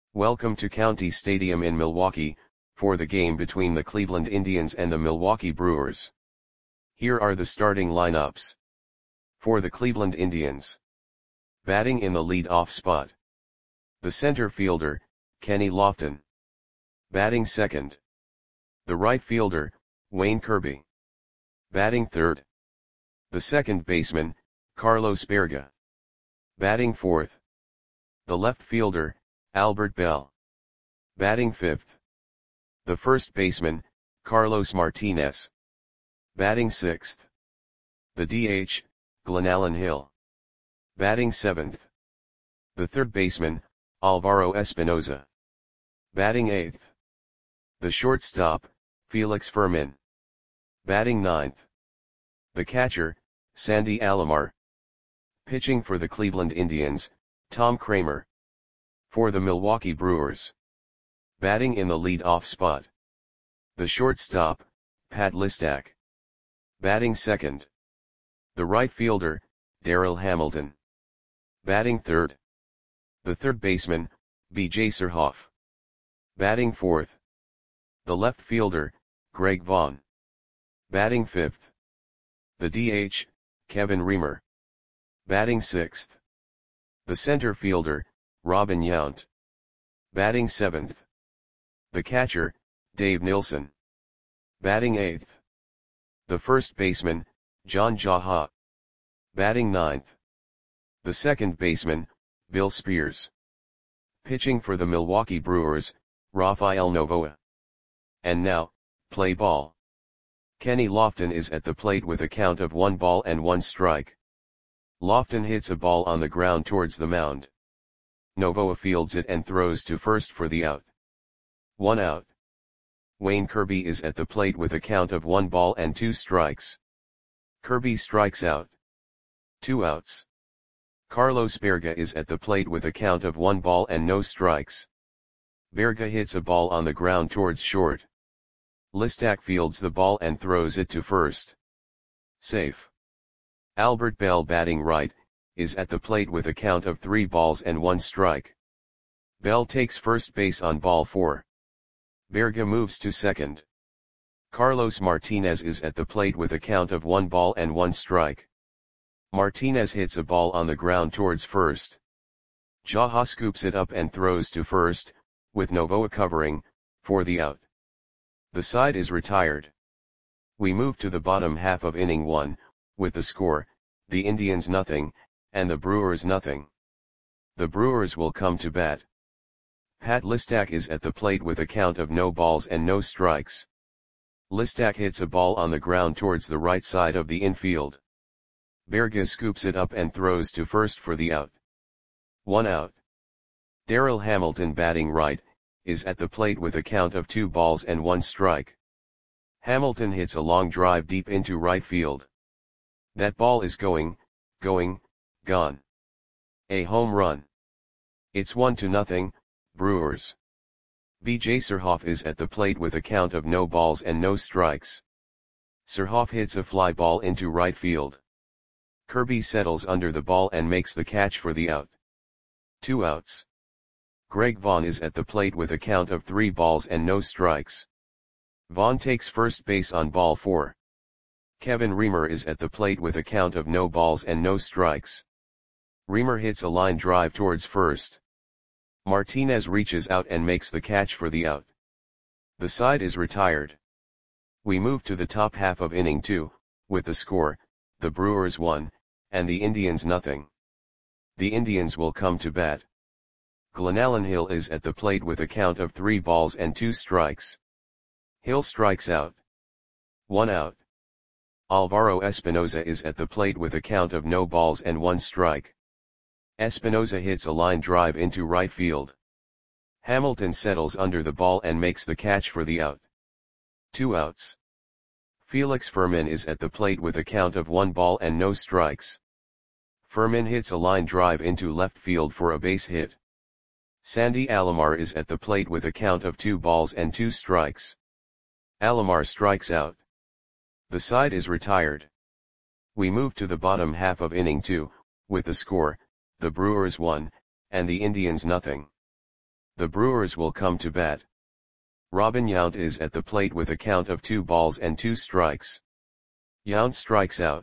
Welcome to County Stadium in Milwaukee, for the game between the Cleveland Indians and the Milwaukee Brewers. Here are the starting lineups. For the Cleveland Indians. Batting in the lead-off spot. The center fielder, Kenny Lofton. Batting second. The right fielder, Wayne Kirby. Batting third. The second baseman, Carlos Baerga. Batting fourth. The left fielder, Albert Belle. Batting fifth. The first baseman, Carlos Martinez. Batting sixth. The DH, Glenallen Hill. Batting seventh. The third baseman, Alvaro Espinoza. Batting eighth. The shortstop, Felix Fermin. Batting ninth. The catcher, Sandy Alomar. Pitching for the Cleveland Indians, Tom Kramer. For the Milwaukee Brewers. Batting in the lead-off spot. The shortstop, Pat Listak. Batting second. The right fielder, Darryl Hamilton. Batting third. The third baseman, B.J. Surhoff. Batting fourth. The left fielder, Greg Vaughn. Batting fifth. The DH, Kevin Reamer. Batting sixth. The center fielder, Robin Yount. Batting seventh. The catcher, Dave Nilsson. Batting eighth. The first baseman, John Jaha. Batting ninth. The second baseman, Bill Spears. Pitching for the Milwaukee Brewers, Rafael Novoa. And now, play ball. Kenny Lofton is at the plate with a count of 1-1 Lofton hits a ball on the ground towards the mound. Novoa fields it and throws to first for the out. 1 out. Wayne Kirby is at the plate with a count of 1-2. Kirby strikes out. 2 outs. Carlos Baerga is at the plate with a count of 1 ball and no strikes. Baerga hits a ball on the ground towards short. Listak fields the ball and throws it to first. Safe. Albert Belle, batting right, is at the plate with a count of 3 balls and 1 strike. Belle takes first base on ball 4. Baerga moves to second. Carlos Martinez is at the plate with a count of 1 ball and 1 strike. Martinez hits a ball on the ground towards first. Jaha scoops it up and throws to first, with Novoa covering, for the out. The side is retired. We move to the bottom half of inning 1, with the score, the Indians 0, and the Brewers 0. The Brewers will come to bat. Pat Listak is at the plate with a count of no balls and no strikes. Listak hits a ball on the ground towards the right side of the infield. Baerga scoops it up and throws to first for the out. 1 out. Darryl Hamilton, batting right, is at the plate with a count of 2 balls and 1 strike. Hamilton hits a long drive deep into right field. That ball is gone. A home run. It's 1-0, Brewers. B.J. Surhoff is at the plate with a count of no balls and no strikes. Surhoff hits a fly ball into right field. Kirby settles under the ball and makes the catch for the out. 2 outs. Greg Vaughn is at the plate with a count of 3 balls and no strikes. Vaughn takes first base on ball 4. Kevin Reamer is at the plate with a count of no balls and no strikes. Reamer hits a line drive towards first. Martinez reaches out and makes the catch for the out. The side is retired. We move to the top half of inning 2, with the score, the Brewers 1, and the Indians 0. The Indians will come to bat. Glenallen Hill is at the plate with a count of 3 balls and 2 strikes. Hill strikes out. 1 out. Alvaro Espinoza is at the plate with a count of no balls and 1 strike. Espinoza hits a line drive into right field. Hamilton settles under the ball and makes the catch for the out. 2 outs. Felix Fermin is at the plate with a count of 1 ball and no strikes. Fermin hits a line drive into left field for a base hit. Sandy Alomar is at the plate with a count of 2 balls and 2 strikes. Alomar strikes out. The side is retired. We move to the bottom half of inning 2, with the score, the Brewers 1, and the Indians 0. The Brewers will come to bat. Robin Yount is at the plate with a count of 2 balls and 2 strikes. Yount strikes out.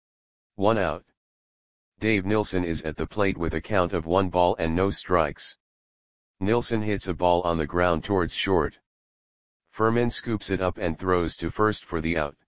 1 out. Dave Nilsson is at the plate with a count of 1 ball and no strikes. Nilsson hits a ball on the ground towards short. Furman scoops it up and throws to first for the out.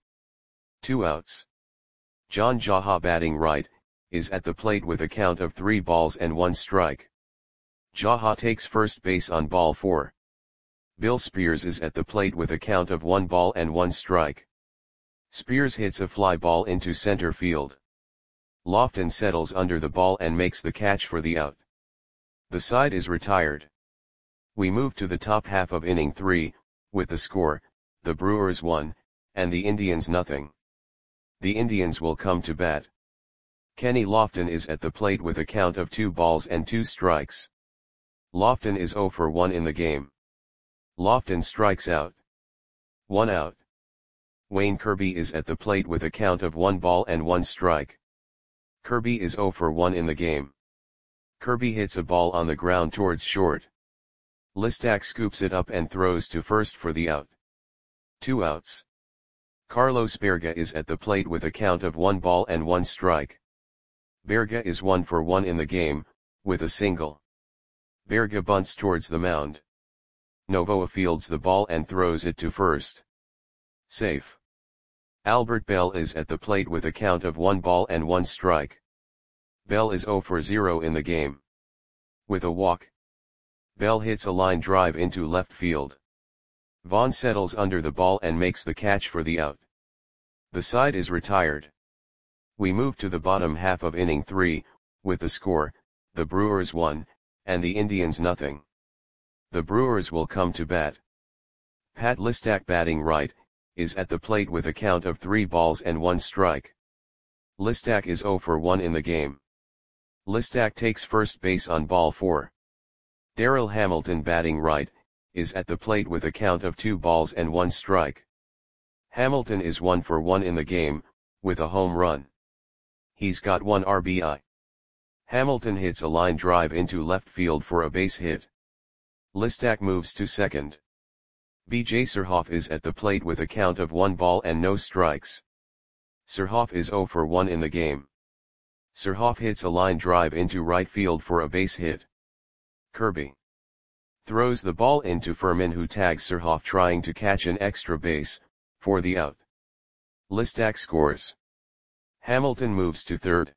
2 outs. John Jaha, batting right, is at the plate with a count of 3 balls and 1 strike. Jaha takes first base on ball 4. Bill Spears is at the plate with a count of 1 ball and 1 strike. Spears hits a fly ball into center field. Lofton settles under the ball and makes the catch for the out. The side is retired. We move to the top half of inning 3, with the score, the Brewers 1, and the Indians nothing. The Indians will come to bat. Kenny Lofton is at the plate with a count of 2 balls and 2 strikes. Lofton is 0 for 1 in the game. Lofton strikes out. 1 out. Wayne Kirby is at the plate with a count of 1 ball and 1 strike. Kirby is 0 for 1 in the game. Kirby hits a ball on the ground towards short. Listak scoops it up and throws to first for the out. 2 outs. Carlos Berga is at the plate with a count of 1 ball and 1 strike. Berga is 1 for 1 in the game, with a single. Berga bunts towards the mound. Novoa fields the ball and throws it to first. Safe. Albert Bell is at the plate with a count of 1 ball and 1 strike. Bell is 0 for 0 in the game. With a walk. Bell hits a line drive into left field. Vaughn settles under the ball and makes the catch for the out. The side is retired. We move to the bottom half of inning 3, with the score, the Brewers 1, and the Indians nothing. The Brewers will come to bat. Pat Listak, batting right, is at the plate with a count of 3 balls and 1 strike. Listak is 0 for 1 in the game. Listak takes first base on ball 4. Darryl Hamilton, batting right, is at the plate with a count of 2 balls and 1 strike. Hamilton is 1 for 1 in the game, with a home run. He's got 1 RBI. Hamilton hits a line drive into left field for a base hit. Listak moves to second. B.J. Surhoff is at the plate with a count of 1 ball and no strikes. Surhoff is 0 for 1 in the game. Surhoff hits a line drive into right field for a base hit. Kirby throws the ball into Furman, who tags Surhoff trying to catch an extra base, for the out. Listak scores. Hamilton moves to third.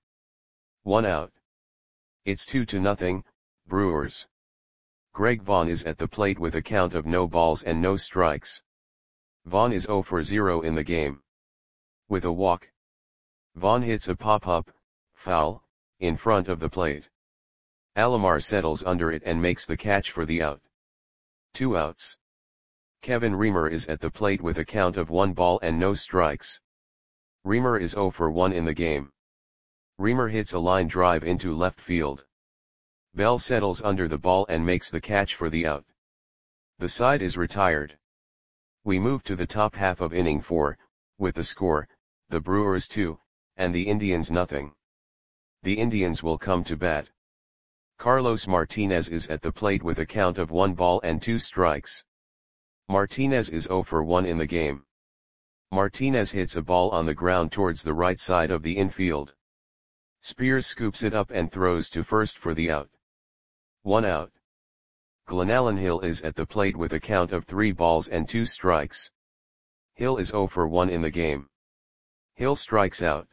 1 out. It's 2-0, Brewers. Greg Vaughn is at the plate with a count of no balls and no strikes. Vaughn is 0 for 0 in the game. With a walk. Vaughn hits a pop-up, foul, in front of the plate. Alomar settles under it and makes the catch for the out. 2 outs. Kevin Reamer is at the plate with a count of 1 ball and no strikes. Reamer is 0 for 1 in the game. Reamer hits a line drive into left field. Bell settles under the ball and makes the catch for the out. The side is retired. We move to the top half of inning 4, with the score, the Brewers 2, and the Indians nothing. The Indians will come to bat. Carlos Martinez is at the plate with a count of 1 ball and 2 strikes. Martinez is 0 for 1 in the game. Martinez hits a ball on the ground towards the right side of the infield. Spears scoops it up and throws to first for the out. 1 out. Glenallen Hill is at the plate with a count of 3 balls and 2 strikes. Hill is 0 for 1 in the game. Hill strikes out.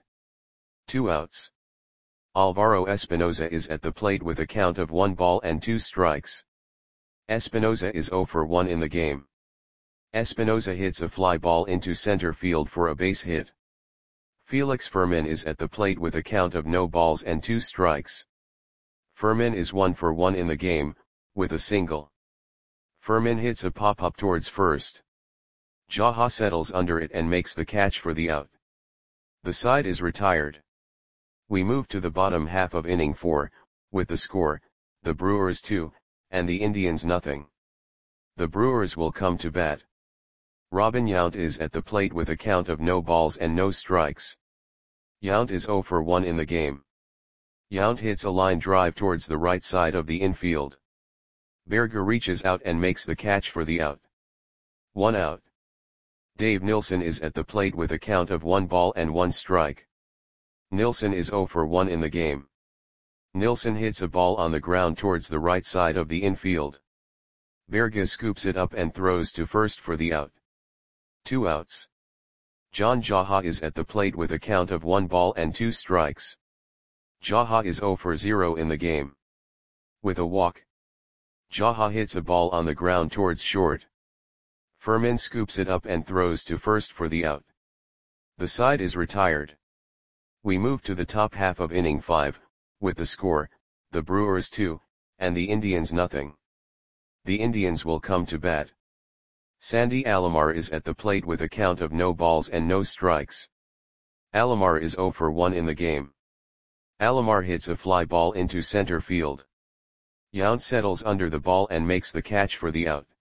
2 outs. Alvaro Espinoza is at the plate with a count of 1 ball and 2 strikes. Espinoza is 0 for 1 in the game. Espinoza hits a fly ball into center field for a base hit. Felix Furman is at the plate with a count of no balls and 2 strikes. Furman is 1 for 1 in the game, with a single. Furman hits a pop-up towards first. Jaha settles under it and makes the catch for the out. The side is retired. We move to the bottom half of inning 4, with the score, the Brewers 2, and the Indians nothing. The Brewers will come to bat. Robin Yount is at the plate with a count of no balls and no strikes. Yount is 0 for 1 in the game. Yount hits a line drive towards the right side of the infield. Berge reaches out and makes the catch for the out. 1 out. Dave Nilsson is at the plate with a count of 1 ball and 1 strike. Nilsson is 0 for 1 in the game. Nilsson hits a ball on the ground towards the right side of the infield. Berge scoops it up and throws to first for the out. 2 outs. John Jaha is at the plate with a count of 1 ball and 2 strikes. Jaha is 0 for 0 in the game. With a walk, Jaha hits a ball on the ground towards short. Furman scoops it up and throws to first for the out. The side is retired. We move to the top half of inning 5, with the score, the Brewers 2, and the Indians nothing. The Indians will come to bat. Sandy Alomar is at the plate with a count of no balls and no strikes. Alomar is 0 for 1 in the game. Alomar hits a fly ball into center field. Yount settles under the ball and makes the catch for the out.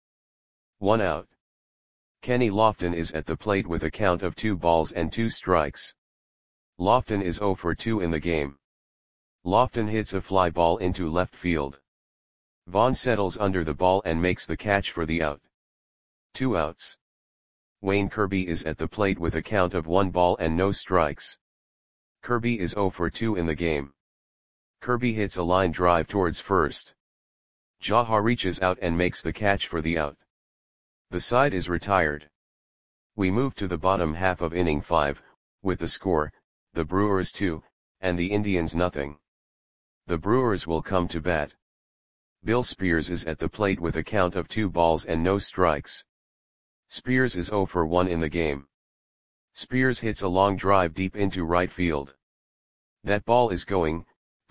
1 out. Kenny Lofton is at the plate with a count of 2 balls and 2 strikes. Lofton is 0 for 2 in the game. Lofton hits a fly ball into left field. Vaughn settles under the ball and makes the catch for the out. 2 outs. Wayne Kirby is at the plate with a count of 1 ball and no strikes. Kirby is 0 for 2 in the game. Kirby hits a line drive towards first. Jaha reaches out and makes the catch for the out. The side is retired. We move to the bottom half of inning 5, with the score, the Brewers 2, and the Indians nothing. The Brewers will come to bat. Bill Spears is at the plate with a count of 2 balls and no strikes. Spears is 0 for 1 in the game. Spears hits a long drive deep into right field. That ball is going,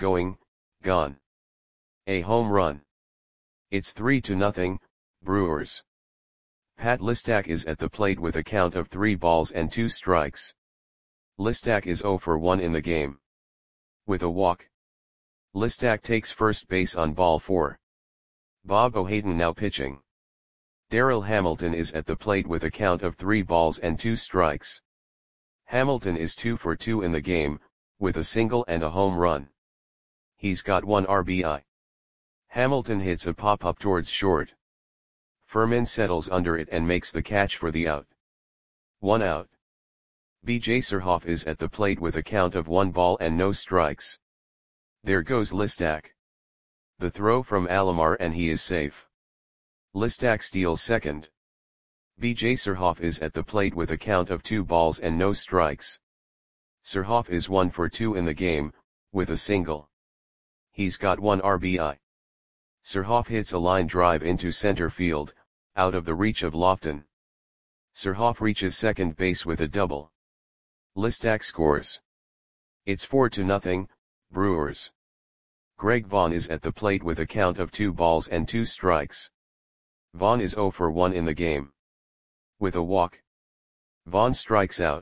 gone. A home run. It's 3-0, Brewers. Pat Listak is at the plate with a count of 3 balls and 2 strikes. Listak is 0 for 1 in the game. With a walk, Listak takes first base on ball 4. Bob O'Haden now pitching. Darryl Hamilton is at the plate with a count of 3 balls and 2 strikes. Hamilton is 2 for 2 in the game, with a single and a home run. He's got 1 RBI. Hamilton hits a pop-up towards short. Furman settles under it and makes the catch for the out. 1 out. B.J. Surhoff is at the plate with a count of 1 ball and no strikes. There goes Listak. The throw from Alomar and he is safe. Listak steals second. B.J. Surhoff is at the plate with a count of 2 balls and no strikes. Surhoff is 1 for 2 in the game, with a single. He's got 1 RBI. Surhoff hits a line drive into center field, out of the reach of Lofton. Surhoff reaches second base with a double. Listak scores. It's 4-0, Brewers. Greg Vaughn is at the plate with a count of 2 balls and 2 strikes. Vaughn is 0 for 1 in the game. With a walk, Vaughn strikes out.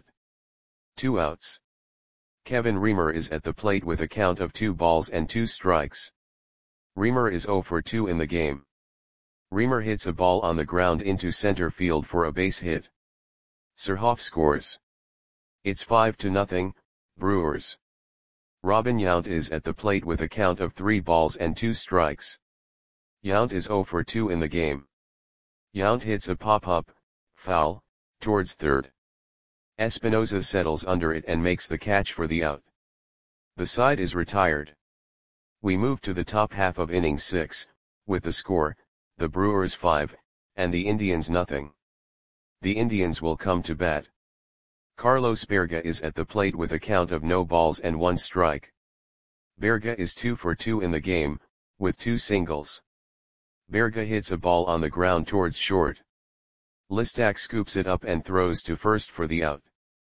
2 outs. Kevin Reamer is at the plate with a count of 2 balls and 2 strikes. Reamer is 0 for 2 in the game. Reamer hits a ball on the ground into center field for a base hit. Surhoff scores. It's 5-0, Brewers. Robin Yount is at the plate with a count of 3 balls and 2 strikes. Yount is 0 for 2 in the game. Yount hits a pop-up, foul, towards third. Espinoza settles under it and makes the catch for the out. The side is retired. We move to the top half of inning 6, with the score, the Brewers 5, and the Indians nothing. The Indians will come to bat. Carlos Berge is at the plate with a count of no balls and 1 strike. Berge is 2 for 2 in the game, with 2 singles. Berge hits a ball on the ground towards short. Listak scoops it up and throws to first for the out.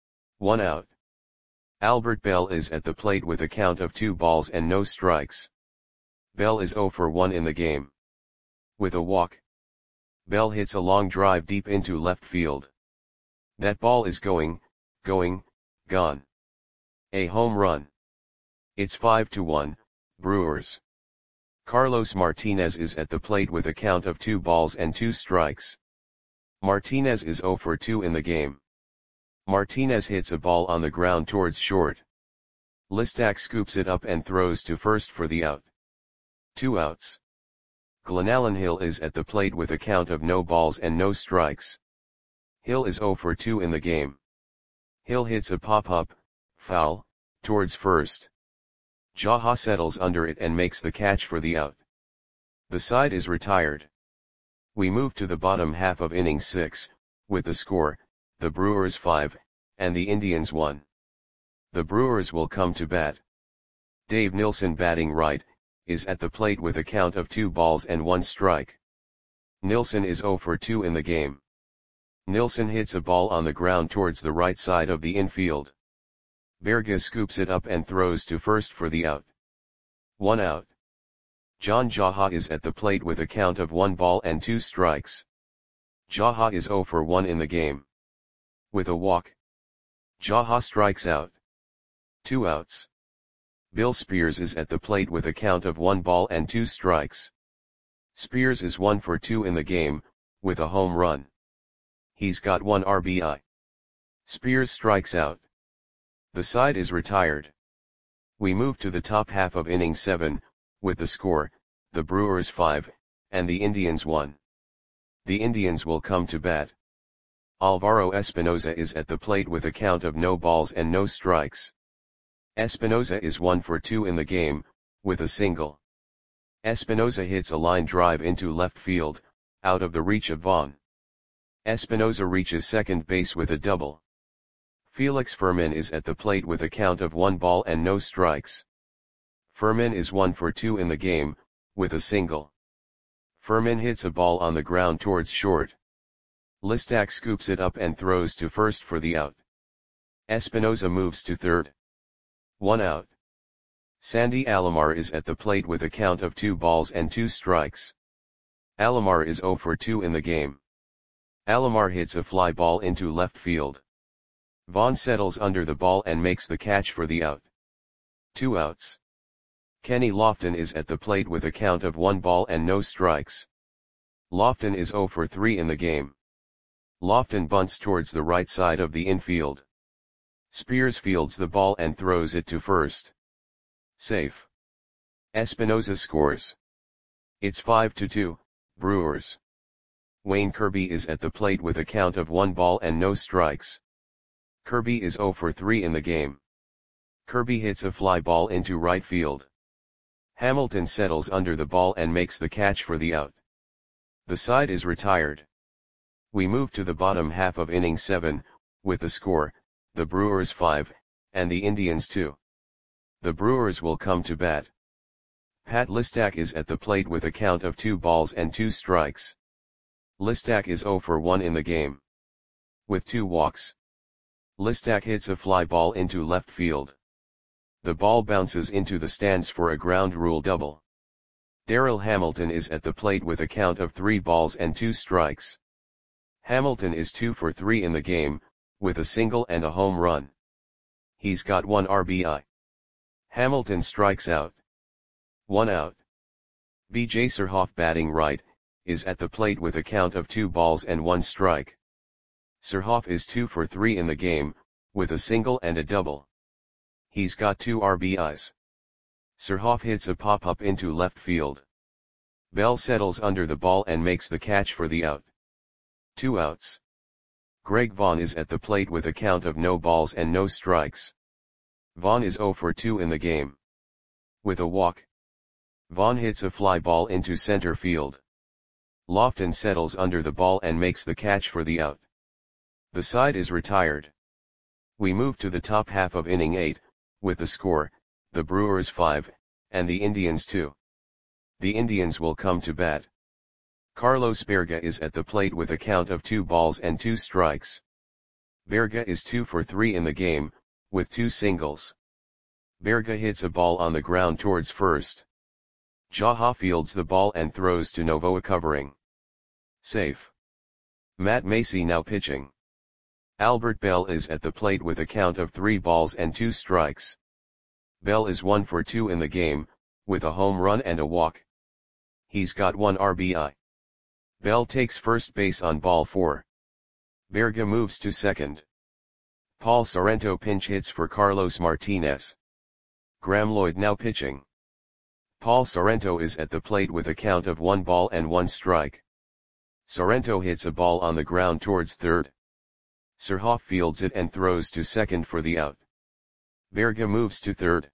1 out. Albert Bell is at the plate with a count of 2 balls and no strikes. Bell is 0 for 1 in the game. With a walk, Bell hits a long drive deep into left field. That ball is going, gone. A home run. It's 5-1, Brewers. Carlos Martinez is at the plate with a count of 2 balls and 2 strikes. Martinez is 0 for 2 in the game. Martinez hits a ball on the ground towards short. Listak scoops it up and throws to first for the out. 2 outs. Glenallen Hill is at the plate with a count of no balls and no strikes. Hill is 0 for 2 in the game. Hill hits a pop-up, foul, towards first. Jaha settles under it and makes the catch for the out. The side is retired. We move to the bottom half of inning 6, with the score, the Brewers 5, and the Indians 1. The Brewers will come to bat. Dave Nilsson, batting right, is at the plate with a count of 2 balls and 1 strike. Nilsson is 0 for 2 in the game. Nilsson hits a ball on the ground towards the right side of the infield. Berge scoops it up and throws to first for the out. 1 out. John Jaha is at the plate with a count of 1 ball and 2 strikes. Jaha is 0 for 1 in the game. With a walk, Jaha strikes out. 2 outs. Bill Spears is at the plate with a count of 1 ball and 2 strikes. Spears is 1 for 2 in the game, with a home run. He's got 1 RBI. Spears strikes out. The side is retired. We move to the top half of inning 7, with the score, the Brewers 5, and the Indians 1. The Indians will come to bat. Alvaro Espinoza is at the plate with a count of no balls and no strikes. Espinoza is 1 for 2 in the game, with a single. Espinoza hits a line drive into left field, out of the reach of Vaughn. Espinoza reaches second base with a double. Felix Fermin is at the plate with a count of 1 ball and no strikes. Fermin is 1 for 2 in the game, with a single. Fermin hits a ball on the ground towards short. Listak scoops it up and throws to first for the out. Espinoza moves to third. 1 out. Sandy Alomar is at the plate with a count of 2 balls and 2 strikes. Alomar is 0 for 2 in the game. Alomar hits a fly ball into left field. Vaughn settles under the ball and makes the catch for the out. 2 outs. Kenny Lofton is at the plate with a count of 1 ball and no strikes. Lofton is 0 for 3 in the game. Lofton bunts towards the right side of the infield. Spears fields the ball and throws it to first. Safe. Espinoza scores. It's 5-2, Brewers. Wayne Kirby is at the plate with a count of 1 ball and no strikes. Kirby is 0 for 3 in the game. Kirby hits a fly ball into right field. Hamilton settles under the ball and makes the catch for the out. The side is retired. We move to the bottom half of inning 7, with the score, the Brewers 5, and the Indians 2. The Brewers will come to bat. Pat Listak is at the plate with a count of 2 balls and 2 strikes. Listak is 0 for 1 in the game. With 2 walks. Listak hits a fly ball into left field. The ball bounces into the stands for a ground rule double. Darryl Hamilton is at the plate with a count of 3 balls and 2 strikes. Hamilton is 2 for 3 in the game, with a single and a home run. He's got 1 RBI. Hamilton strikes out. 1 out. B.J. Surhoff, batting right, is at the plate with a count of 2 balls and 1 strike. Surhoff is 2 for 3 in the game, with a single and a double. He's got 2 RBIs. Surhoff hits a pop-up into left field. Bell settles under the ball and makes the catch for the out. 2 outs. Greg Vaughn is at the plate with a count of no balls and no strikes. Vaughn is 0 for 2 in the game. With a walk, Vaughn hits a fly ball into center field. Lofton settles under the ball and makes the catch for the out. The side is retired. We move to the top half of inning 8, with the score, the Brewers 5, and the Indians 2. The Indians will come to bat. Carlos Berga is at the plate with a count of 2 balls and 2 strikes. Berga is 2 for 3 in the game, with 2 singles. Berga hits a ball on the ground towards first. Jaha fields the ball and throws to Novoa, covering. Safe. Matt Macy now pitching. Albert Bell is at the plate with a count of 3 balls and 2 strikes. Bell is 1 for 2 in the game, with a home run and a walk. He's got 1 RBI. Bell takes first base on ball 4. Berga moves to second. Paul Sorrento pinch hits for Carlos Martinez. Graham Lloyd now pitching. Paul Sorrento is at the plate with a count of 1 ball and 1 strike. Sorrento hits a ball on the ground towards third. Surhoff fields it and throws to second for the out. Berge moves to third.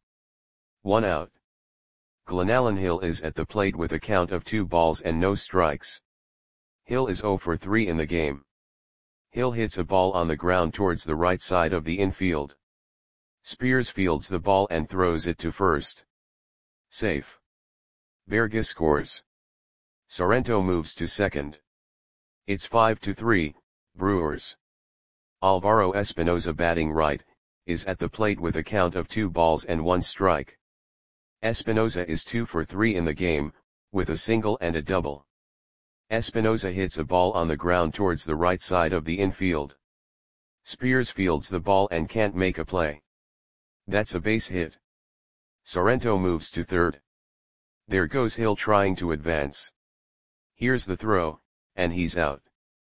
1 out. Glenallen Hill is at the plate with a count of 2 balls and no strikes. Hill is 0 for 3 in the game. Hill hits a ball on the ground towards the right side of the infield. Spears fields the ball and throws it to first. Safe. Berge scores. Sorrento moves to second. It's 5-3, Brewers. Alvaro Espinoza batting right, is at the plate with a count of 2 balls and 1 strike. Espinoza is 2 for 3 in the game, with a single and a double. Espinoza hits a ball on the ground towards the right side of the infield. Spears fields the ball and can't make a play. That's a base hit. Sorrento moves to third. There goes Hill trying to advance. Here's the throw, and he's out.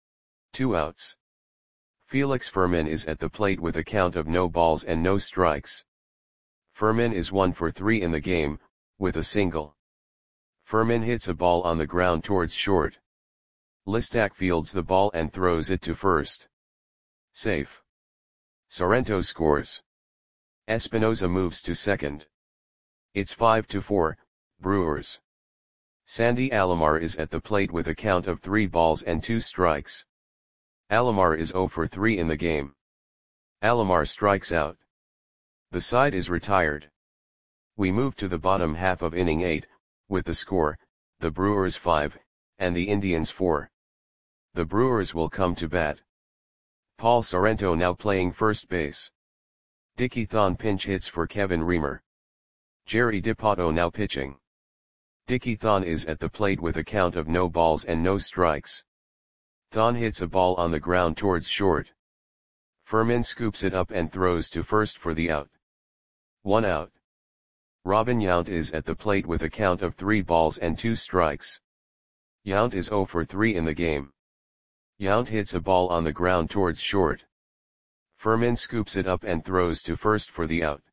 2 outs. Felix Fermin is at the plate with a count of no balls and no strikes. Fermin is 1 for 3 in the game, with a single. Fermin hits a ball on the ground towards short. Listak fields the ball and throws it to first. Safe. Sorrento scores. Espinoza moves to second. It's 5-4, Brewers. Sandy Alomar is at the plate with a count of 3 balls and 2 strikes. Alomar is 0 for 3 in the game. Alomar strikes out. The side is retired. We move to the bottom half of inning 8, with the score, the Brewers 5, and the Indians 4. The Brewers will come to bat. Paul Sorrento now playing first base. Dickie Thon pinch hits for Kevin Reamer. Jerry DiPato now pitching. Dickie Thon is at the plate with a count of no balls and no strikes. Thon hits a ball on the ground towards short. Fermin scoops it up and throws to first for the out. 1 out. Robin Yount is at the plate with a count of 3 balls and 2 strikes. Yount is 0 for 3 in the game. Yount hits a ball on the ground towards short. Fermin scoops it up and throws to first for the out.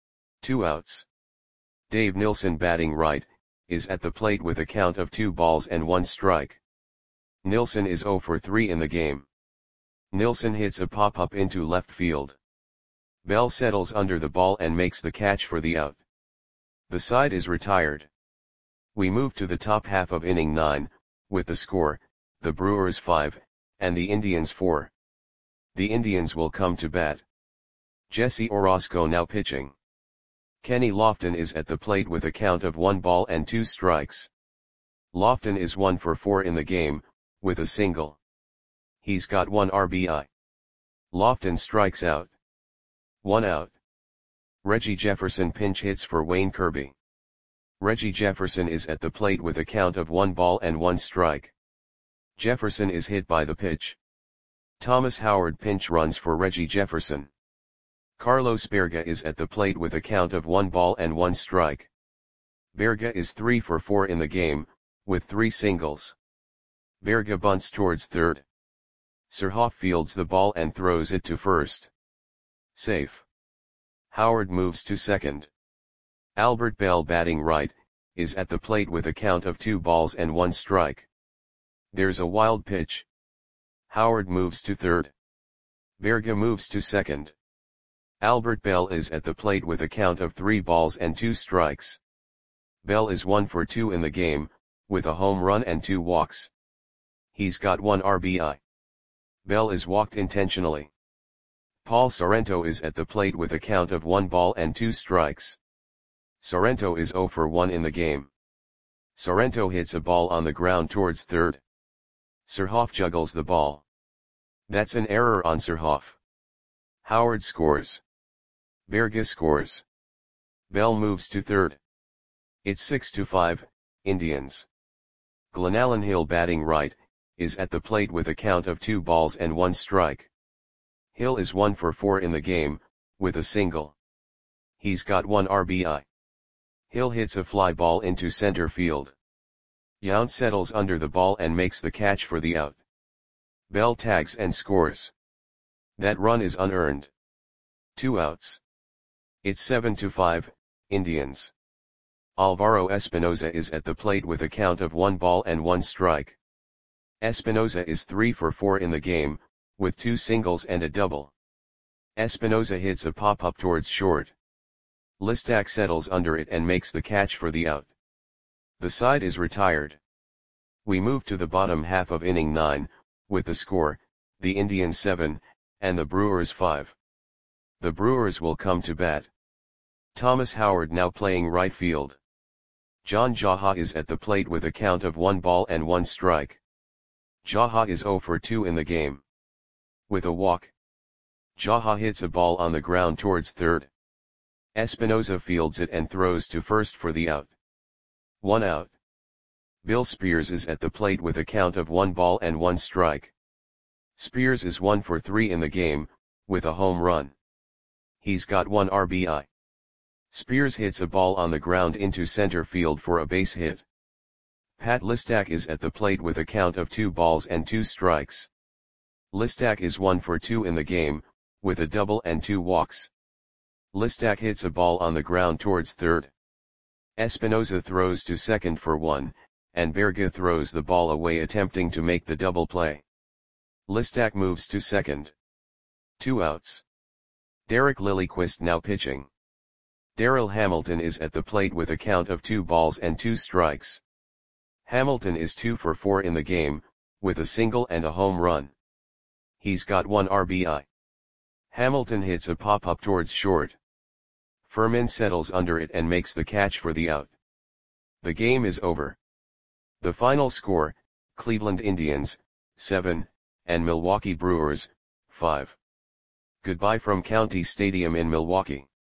2 outs. Dave Nilsson batting right, is at the plate with a count of 2 balls and 1 strike. Nilsson is 0 for 3 in the game. Nilsson hits a pop-up into left field. Bell settles under the ball and makes the catch for the out. The side is retired. We move to the top half of inning 9, with the score, the Brewers 5, and the Indians 4. The Indians will come to bat. Jesse Orozco now pitching. Kenny Lofton is at the plate with a count of 1 ball and 2 strikes. Lofton is 1 for 4 in the game, with a single. He's got 1 RBI. Lofton strikes out. 1 out. Reggie Jefferson pinch hits for Wayne Kirby. Reggie Jefferson is at the plate with a count of 1 ball and 1 strike. Jefferson is hit by the pitch. Thomas Howard pinch runs for Reggie Jefferson. Carlos Berga is at the plate with a count of 1 ball and 1 strike. Berga is 3 for 4 in the game, with 3 singles. Berga bunts towards third. Surhoff fields the ball and throws it to first. Safe. Howard moves to second. Albert Bell batting right, is at the plate with a count of 2 balls and 1 strike. There's a wild pitch. Howard moves to third. Berga moves to second. Albert Bell is at the plate with a count of 3 balls and 2 strikes. Bell is 1 for 2 in the game, with a home run and 2 walks. He's got 1 RBI. Bell is walked intentionally. Paul Sorrento is at the plate with a count of 1 ball and 2 strikes. Sorrento is 0 for 1 in the game. Sorrento hits a ball on the ground towards third. Surhoff juggles the ball. That's an error on Surhoff. Howard scores. Berga scores. Bell moves to third. It's 6-5, Indians. Glenallen Hill batting right, is at the plate with a count of 2 balls and 1 strike. Hill is 1 for 4 in the game, with a single. He's got 1 RBI. Hill hits a fly ball into center field. Yount settles under the ball and makes the catch for the out. Bell tags and scores. That run is unearned. 2 outs. It's 7-5, Indians. Alvaro Espinoza is at the plate with a count of 1 ball and 1 strike. Espinoza is 3 for 4 in the game, with 2 singles and a double. Espinoza hits a pop-up towards short. Listak settles under it and makes the catch for the out. The side is retired. We move to the bottom half of inning 9, with the score, the Indians 7, and the Brewers 5. The Brewers will come to bat. Thomas Howard now playing right field. John Jaha is at the plate with a count of 1 ball and 1 strike. Jaha is 0 for 2 in the game. With a walk, Jaha hits a ball on the ground towards third. Espinoza fields it and throws to first for the out. 1 out. Bill Spears is at the plate with a count of 1 ball and 1 strike. Spears is 1 for 3 in the game, with a home run. He's got 1 RBI. Spears hits a ball on the ground into center field for a base hit. Pat Listak is at the plate with a count of 2 balls and 2 strikes. Listak is 1 for 2 in the game, with a double and 2 walks. Listak hits a ball on the ground towards third. Espinoza throws to second for 1, and Berga throws the ball away attempting to make the double play. Listak moves to second. 2 outs. Derek Lilliquist now pitching. Darryl Hamilton is at the plate with a count of 2 balls and 2 strikes. Hamilton is 2 for 4 in the game, with a single and a home run. He's got 1 RBI. Hamilton hits a pop-up towards short. Furman settles under it and makes the catch for the out. The game is over. The final score, Cleveland Indians, 7, and Milwaukee Brewers, 5. Goodbye from County Stadium in Milwaukee.